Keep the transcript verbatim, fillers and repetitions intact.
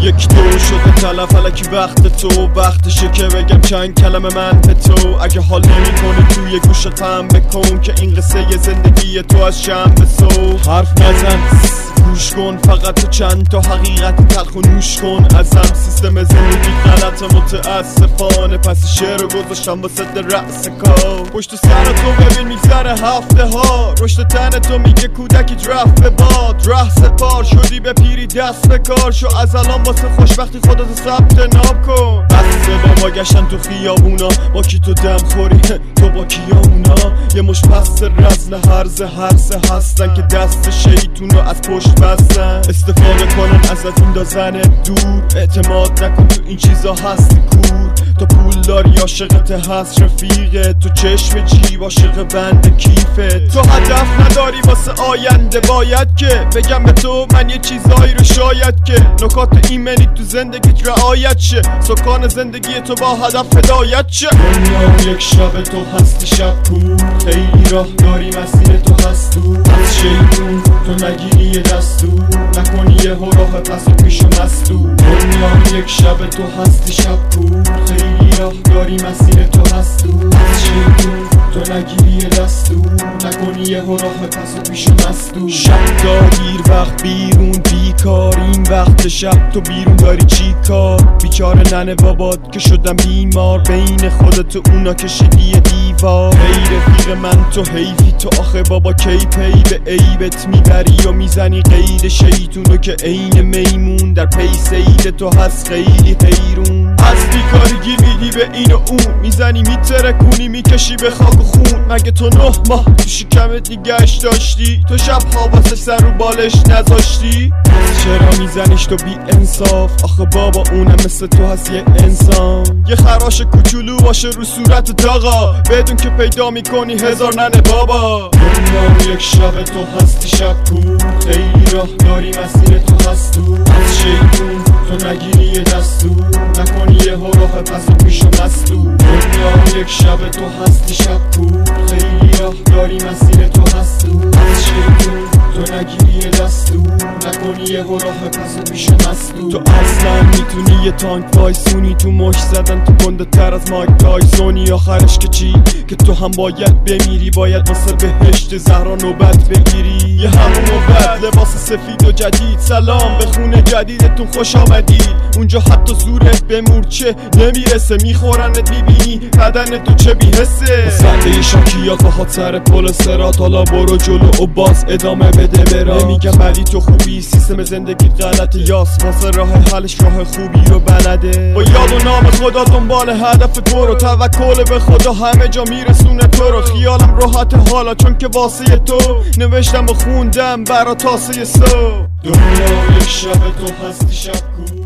یک دو شده تلف الکی وقت تو، وقتشه که بگم چند کلمه من به تو. اگه حال نمی کنی توی گوشت فهم بکن که این قصه زندگی تو از شم به سو. حرف نزن گوش کن فقط تو چند تا حقیقت تلخ و نوش کن ازم. سیستم زندگی غلط متاسفانه، پس شعر رو گذاشتم با صد رأس کار. پشت سر تو ببین میگذره هفته ها، رشد تن تو میگه کودکی رفت به باد. راه سپار شدی به پیری دست به کار شو، از الان واسه خوشبختی خودتو ثبت نام کن. بسه با گشتن تو خیابونا، با کی تو دم خوری تو با کیا اونا. یه مش پس رزل هرز هرسه هستن که دست شیطونو از پشت بستن. استفاده کنن ازت اندازن دور، اعتماد نکن تو این چیزا هستی کور. تو پول داری عاشقت هست رفیقه، تو چشم جیب عاشق بند کیفه. تو هدف نداری واسه آینده، باید که بگم به تو من یه چیزایی رو شاید که نکات ایمنی تو زندگیت رعایت شه. سکان زندگی تو با هدف هدایت شه. دنیا یک شب تو هستی شب کور، خیلی راه داری مسیر تو هست دور. از شیطون تو نگیری یه دستور، نکنی یه راه پس و پیش و مستور. دنیا یک شب تو هستی شب کور، خیلی راه داری مسیر تو هست دور. از شیطون تو نگیری یه دستور، نکنی یه راه پس و پیش و مستور. شب دیر وقت بیرون بیکار، این وقت شب تو بیرون داری چی کار؟ بیچاره ننه بابات که شدم بیمار، بین خودت و اونا کشیدی یه دیوار. ای رفیق من تو حیفی تو آخه بابا، کی پی به عیبت میبری و میزنی قید شیطونو که عین میمون در پی سید تو هست خیلی حیرون. از بیکاری گیر میدی به این و اون، میزنی میترکونی میکشی به خاک و خون. مگه تو نه ماه تو شکمت نگهش داشتی؟ تو شبها واسه سر رو بالش نذاشتی؟ چرا میزنیش تو بی انصاف؟ آخه بابا اونم مثل تو هست یه انسان. یه خراش کوچولو باشه رو صورت داغا، بدون که پیدا میکنی هزار ننه بابا. دنیا یک شب تو هستی شب کور، خیلی راه داری مسیر تو هست دور. از شیطون تو نگیری یه دستور، نکنی یه راه پس و پیش و مستور. دنیا یک شب تو هستی شب کور، خیلی راه داری مسیر تو هست دور. از شیطون تو نگیری یه دستور، نکنی یه راه پس و پیش و مستور. تو اصلا میتونی یه تانک وایسونی تو مش زدن، تو گنده تر از مایک تایسونی. آخرش که چی؟ که تو هم باید بمیری، باید واسه بهشت زهرا نوبت بگیری. یه همون و بد لباس سفید و جدید، سلام به خونه جدیدتون خوش آمدید. اونجا حتی زورت به مورچه نمیرسه، میخورنت میبینی بدن تو چه بیحسه. سنده شاکیات باهات سر پل سرات، حالا برو جلو و باز ادامه بده برا. نمیگم ولی تو خوبی، سیستم زندگی غلطه، یاس واسه راه حلش راه خوبی رو بلده. با یاد و نام خدا دنبال هدف برو، توکل به خدا همه جا میرسونه تو رو. خیالم راحت حالا چون که واسه تو نوشتم و خوندم برا تاسه سو. دنیا یک شب تو هستی شب کور.